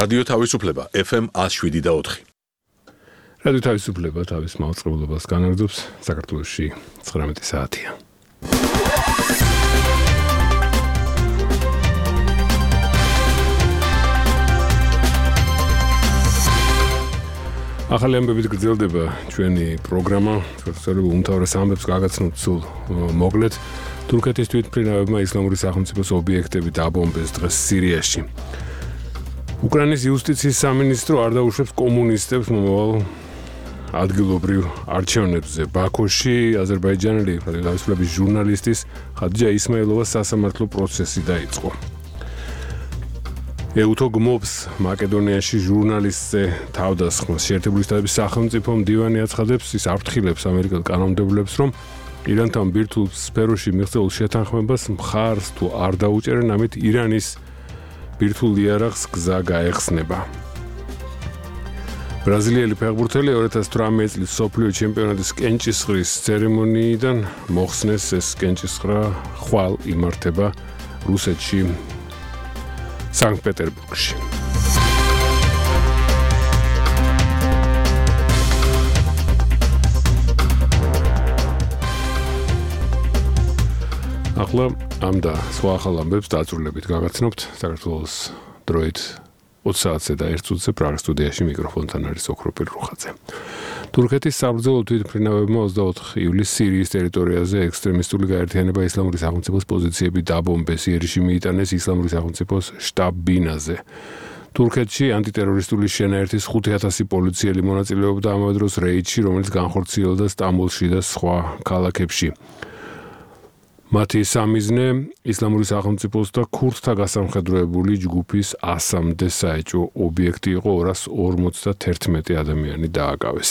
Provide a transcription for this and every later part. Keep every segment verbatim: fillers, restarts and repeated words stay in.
რადიო თავისუფლება ეფ ემ one oh seven და four. რადიო თავისუფლება თავის მაუწყებლობას განაგრძობს საქართველოში ცხრამეტი საათია. ახალი ამბებით გრძელდება ჩვენი პროგრამა, შესაძლოა უმთავრეს ამბებს გაგაცნოთ სულ მოკლედ. თურქეთის თვითმფრინავებმა ისლამური სახელმწიფოს ობიექტები დაბომბეს დღეს სირიაში. უკრაინის იუსტიციის სამინისტრო არ დაუშვებს კომუნისტებს მომავალ ადგილობრივ არჩევნებზე. ბაქოში აზერბაიჯანელი თავისუფლების ჟურნალისტის ხადიჯა ისმაილოვას სასამართლო პროცესი დაიწყო. ეუთო გმობს მაკედონიაში ჟურნალისტზე თავდასხმას. შეერთებული შტატების სახელმწიფო მდივანი აცხადებს, ის აფრთხილებს ამერიკელ კანონმდებლებს, რომ ირანთან ბირთვულ სფეროში მიღწეულ შეთანხმებას მხარს თუ არ დაუჭერენ, ამით ირანის ბირთვულ იარაღს გზა გაეხსნება. ბრაზილიელი ფეხბურთელი two thousand eighteen წლის მსოფლიო ჩემპიონატის კენჭისყრის ცერემონიიდან მოხსნეს. ეს კენჭისყრა ხვალ იმართება რუსეთში, სანქტ-პეტერბურგში. ახლა ამ და სხვა ახალ ამბებს დაძრულებით გაგაცნობთ საქართველოს დროით ოცი საათზე და ერთ წუთზე პრაღის სტუდიაში მიკროფონთან არის ოქროპირ რუხაძე. თურქეთის საბრძოლო თვითმფრინავებმა ოცდაოთხ ივლისს სირიის ტერიტორიაზე ექსტრემისტული გაერთიანება ისლამური სახელმწიფოს პოზიციები დაბომბეს. იერიში მიიტანეს ისლამური სახელმწიფოს შტაბ-ბინაზე. თურქეთში ანტიტერორისტული შენაერთის ხუთი ათასი პოლიციელი მონაწილეობდა ამავე დროს რეიდში, რომელიც განხორციელდა სტამბოლში და სხვა ქალაქებში. მათი სამიზნე ისლამური სახელმწიფოს და ქურთთა გასამხედროებული ჯგუფის ასამდე საეჭვო ობიექტი იყო. ორას ორმოცდაათერთმეტი ადამიანი დააკავეს.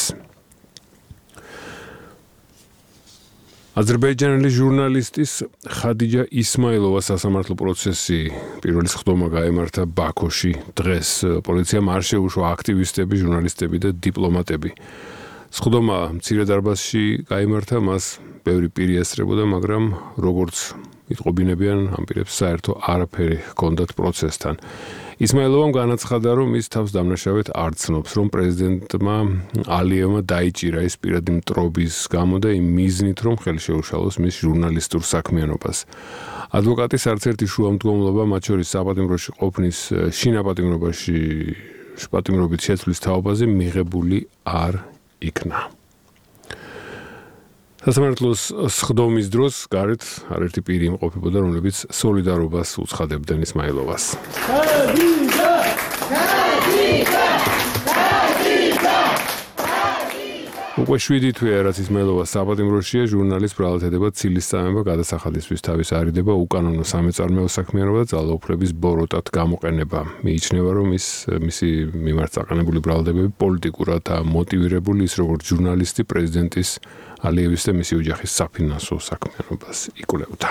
აზერბაიჯანელი ჟურნალისტის ხადიჯა ისმაილოვას სასამართლო პროცესი პირველი სხდომა გაემართა ბაქოში. დღეს პოლიციამ არ შეუშვა აქტივისტები, ჟურნალისტები და დიპლომატები. სხდომა მცირე დარბაზში გაიმართა, მას ბევრი პირი ესწრებოდა, მაგრამ როგორც იტყობინებიან ამ პირებს საერთო არაფერი ჰქონდათ პროცესთან. ისმაილოვამ განაცხადა, რომ ის თავს დამნაშავედ არ ცნობს, რომ პრეზიდენტმა ალიევმა დაიჭირა ის პირადი მტრობის გამო და იმ მიზნით, რომ ხელი შეუშალოს მის ჟურნალისტურ საქმიანობას. ადვოკატის არც ერთი შუამდგომლობა, მათ შორის საპატიმროში ყოფნის შინაპატიმრობაში პატიმრობით შეცვლის თაობაზე მიღებული არ იქნა. სასამართლოს სხდომის დროს გარეთ არერთი პირი იმყოფებოდა, რომლებიც სოლიდარობას უცხადებდნენ ისმაილოვას. უკვე შვიდი თვეა, რაც ისმაილოვას საპატიმროშია, ჟურნალის ბრალათედება, ცილის წამება, გადასახადისთვის თავის არიდება, უკანონო სამეწარმეო საქმიანობა და ძალაუფლების ბოროტად გამოყენება. მიიჩნევა, რომ ის მისი მიმართ წაყენებული ბრალდებები პოლიტიკურად მოტივირებული, ის როგორც ჟურნალისტი პრეზიდენტის ალიევის და მისი ოჯახის საფინანსო საქმიანობას იკვლევდა.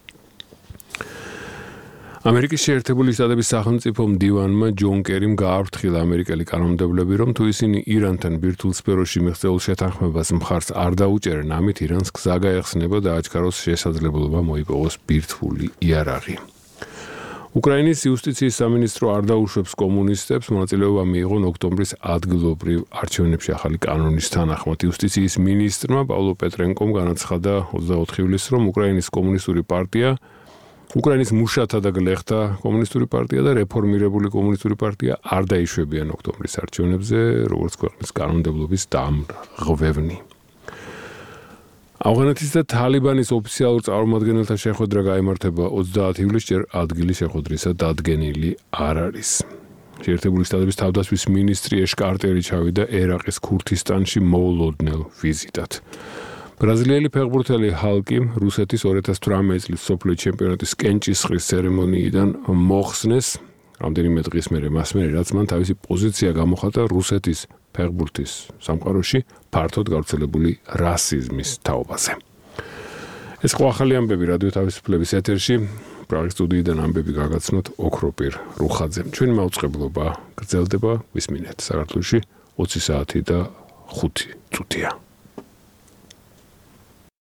ამერიკის შეერთებული შტატების სახელმწიფო მდივანმა ჯონ კერიმ გააფრთხილა ამერიკელი კანონმდებლები, რომ თუ ისინი ირანთან ბირთვულ სფეროში მიღწეულ შეთანხმებას მხარს არ დაუჭერენ, ამით ირანს გზა გაეხსნება და აჩქაროს შესაძლებლობა მოიპოვოს ბირთვული იარაღი. უკრაინის იუსტიციის სამინისტრო არ დაუშვებს კომუნისტებს, მონაწილეობა მიიღონ ოქტომბრის ადგილობრივ არჩევნებში ახალი კანონის თანახმად. იუსტიციის მინისტრმა პავლო პეტრენკომ განაცხადა ოცდაოთხ ივლისს, რომ უკრაინის კომუნისტური პარტია, უკრაინის მუშათა და გლეხთა კომუნისტური პარტია და რეფორმირებული კომუნისტური პარტია არ დაიშვებიან ოქტომბრის არჩევნებზე, როგორც ქვეყნის კანონმდებლობის დამღვევნი. ავღანეთის და თალიბანის ოფიციალურ წარმომადგენელთა შეხვედრა გაიმართება ოცდაათი ივლისს, ჯერ ადგილი შეხვედრისა დადგენილი არ არის. შეერთებული შტატების თავდაცვის მინისტრი ეშ კარტერი ჩავიდა ერაყის ქურთისტანში მოულოდნელ ვიზიტად. ბრაზილიელი ფეხბურთელი ჰალკი რუსეთის two thousand eighteen წლის მსოფლიო ჩემპიონატის კენჭისყრის ცერემონიიდან მოხსნეს. რამდენიმე დღის მერე მას მერე, რაც მან თავისი პოზიცია გამოხატა რუსეთის ფეხბურთის სამყაროში ფართოდ გავრცელებული რასიზმის თაობაზე. ეს ხო ახალი ამბები რადიო თავისუფლების ეთერში, პრაღის სტუდიიდან ამბები გაგაცნოთ ოქროპირ რუხაძემ. ჩვენი მაუწყებლობა გრძელდება, ვისმინეთ საქართველოში ოცი საათი და ხუთი წუთია.